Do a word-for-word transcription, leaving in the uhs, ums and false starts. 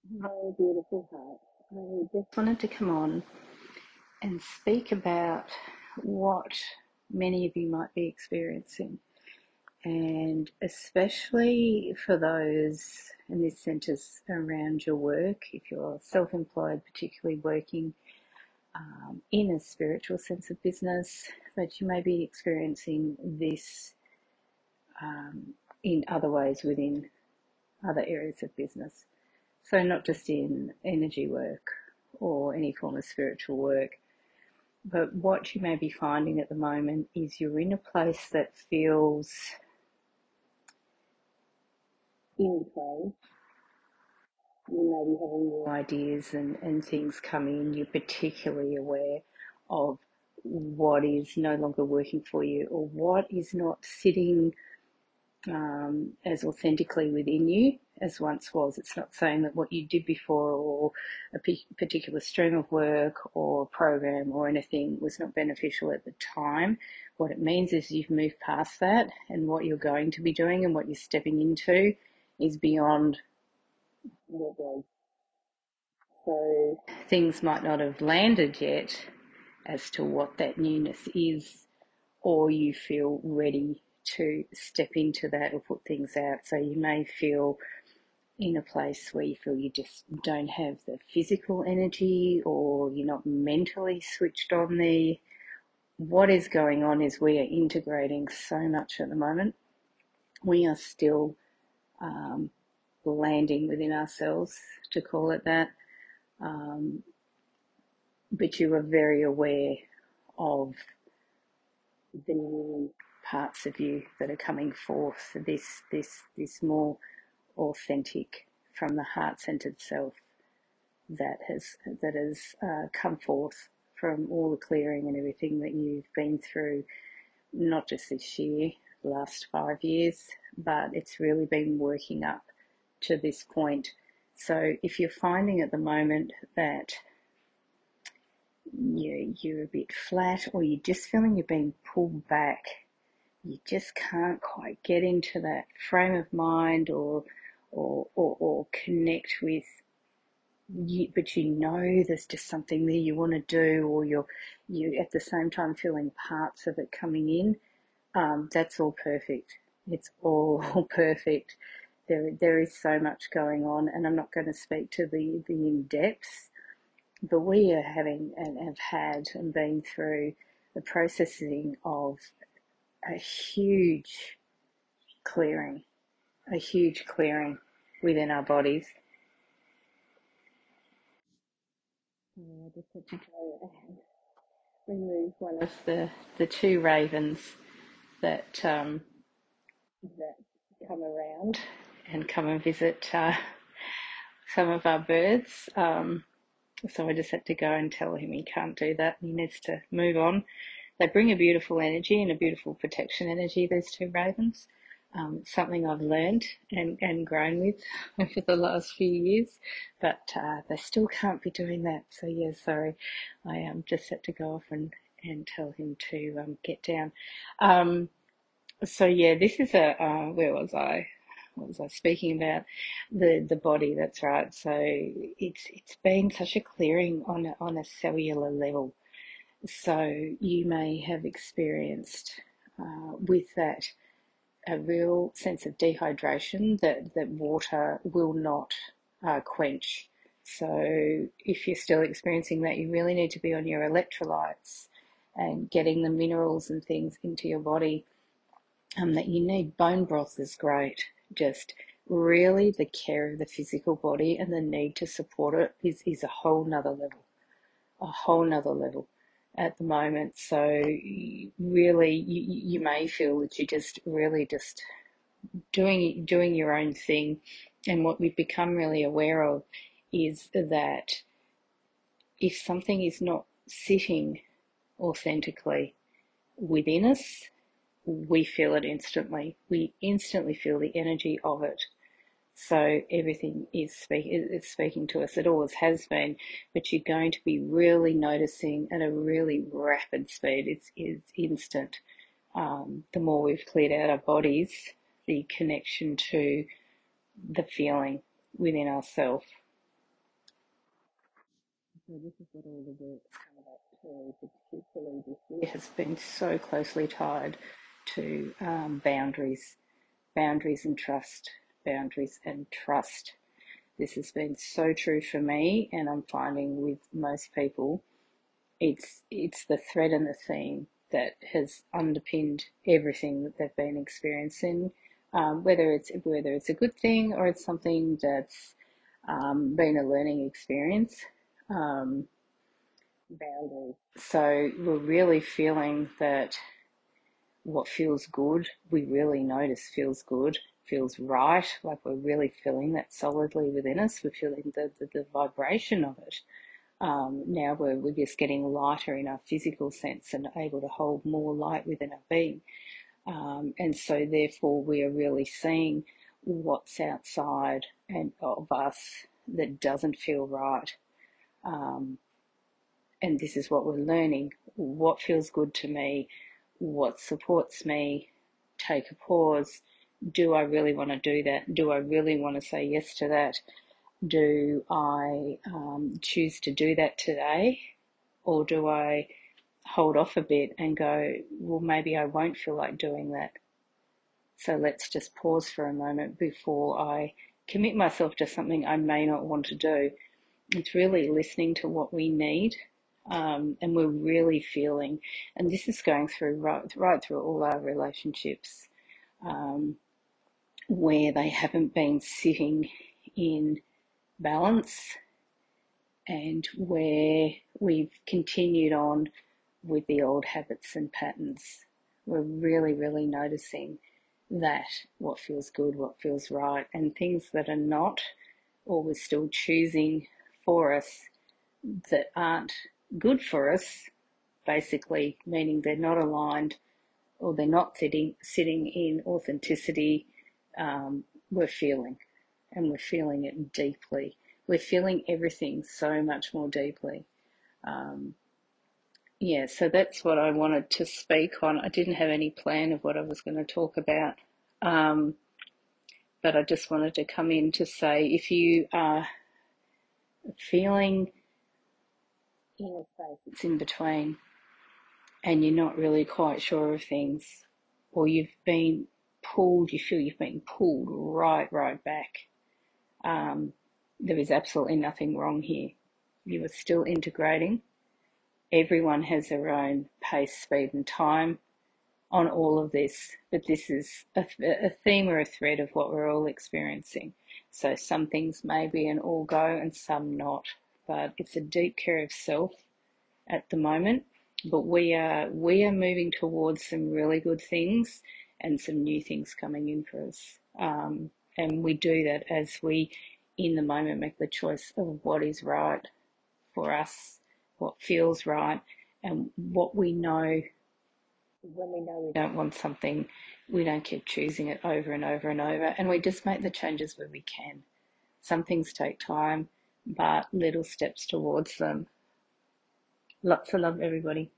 Hello, beautiful hearts. I just wanted to come on and speak about what many of you might be experiencing, and especially for those, and this centres around your work, if you're self employed, particularly working um, in a spiritual sense of business, that you may be experiencing this um, in other ways within other areas of business. So, not just in energy work or any form of spiritual work, but what you may be finding at the moment is you're in a place that feels in play. You may be having new ideas and, and things come in. You're particularly aware of what is no longer working for you or what is not sitting um, as authentically within you as once was. It's not saying that what you did before or a particular stream of work or program or anything was not beneficial at the time. What it means is you've moved past that, and what you're going to be doing and what you're stepping into is beyond what was. So things might not have landed yet as to what that newness is, or you feel ready to step into that or put things out. So you may feel in a place where you feel you just don't have the physical energy or you're not mentally switched on there. What is going on is we are integrating so much at the moment. We are still um, landing within ourselves, to call it that. Um, but you are very aware of the new parts of you that are coming forth, this this this more authentic from the heart-centered self that has that has uh, come forth from all the clearing and everything that you've been through, not just this year, the last five years, but it's really been working up to this point. So if you're finding at the moment that you, you're a bit flat or you're just feeling you're being pulled back, you just can't quite get into that frame of mind or or or, or connect with you, but you know there's just something there you want to do, or you're you at the same time feeling parts of it coming in. Um, that's all perfect. It's all perfect. There there is so much going on, and I'm not going to speak to the the in depths, but we are having and have had and been through the processing of a huge clearing, a huge clearing within our bodies. I just had to go and remove one of the, the two ravens that um, that come around and come and visit uh, some of our birds. Um, so I just had to go and tell him he can't do that. He needs to move on. They bring a beautiful energy and a beautiful protection energy, these two ravens. Um, it's something I've learned and, and grown with over the last few years, but uh, they still can't be doing that. So, yeah, sorry. I um, just had to go off and, and tell him to um, get down. Um, so, yeah, this is a, uh, where was I? What was I speaking about? The the body, that's right. So it's it's been such a clearing on a, on a cellular level. So you may have experienced uh, with that a real sense of dehydration that, that water will not uh, quench. So if you're still experiencing that, you really need to be on your electrolytes and getting the minerals and things into your body um, that you need. Bone broth is great. Just really the care of the physical body and the need to support it is, is a whole nother level, a whole nother level at the moment. So really you, you may feel that you're just really just doing doing your own thing. And what we've become really aware of is that if something is not sitting authentically within us, we feel it instantly. We instantly feel the energy of it. So everything is speak, it's speaking to us. It always has been, but you're going to be really noticing at a really rapid speed. It's, it's instant. Um, the more we've cleared out our bodies, the connection to the feeling within ourselves. So this is what all the work's come back to, particularly this year, has been so closely tied to um, boundaries, boundaries and trust, boundaries and trust. This has been so true for me, and I'm finding with most people, it's it's the thread and the theme that has underpinned everything that they've been experiencing, um, whether it's whether it's a good thing or it's something that's um, been a learning experience. Um, boundaries. So we're really feeling that what feels good, we really notice feels good, feels right, like we're really feeling that solidly within us. We're feeling the, the, the vibration of it. Um, now we're, we're just getting lighter in our physical sense and able to hold more light within our being. Um, and so therefore we are really seeing what's outside and of us that doesn't feel right. Um, and this is what we're learning. What feels good to me? What supports me? Take a pause. Do I really want to do that? Do I really want to say yes to that? Do I um, choose to do that today? Or do I hold off a bit and go, well, maybe I won't feel like doing that. So let's just pause for a moment before I commit myself to something I may not want to do. It's really listening to what we need, um, and we're really feeling, and this is going through right, right through all our relationships, um, where they haven't been sitting in balance and where we've continued on with the old habits and patterns. We're really, really noticing that what feels good, what feels right, and things that are not, or we're still choosing for us that aren't good for us, basically, meaning they're not aligned or they're not sitting sitting in authenticity. Um, we're feeling, and we're feeling it deeply. We're feeling everything so much more deeply. Um, yeah, so that's what I wanted to speak on. I didn't have any plan of what I was going to talk about, um, but I just wanted to come in to say if you are feeling in a space that's in between and you're not really quite sure of things, or you've been pulled, you feel you've been pulled right, right back, um, there is absolutely nothing wrong here. You are still integrating. Everyone has their own pace, speed, and time on all of this, but this is a, a theme or a thread of what we're all experiencing. So some things may be an all go and some not, but it's a deep care of self at the moment. But we are we are moving towards some really good things and some new things coming in for us. Um, and we do that as we, in the moment, make the choice of what is right for us, what feels right, and what we know. When we know we don't want something, we don't keep choosing it over and over and over, and we just make the changes where we can. Some things take time, but little steps towards them. Lots of love, everybody.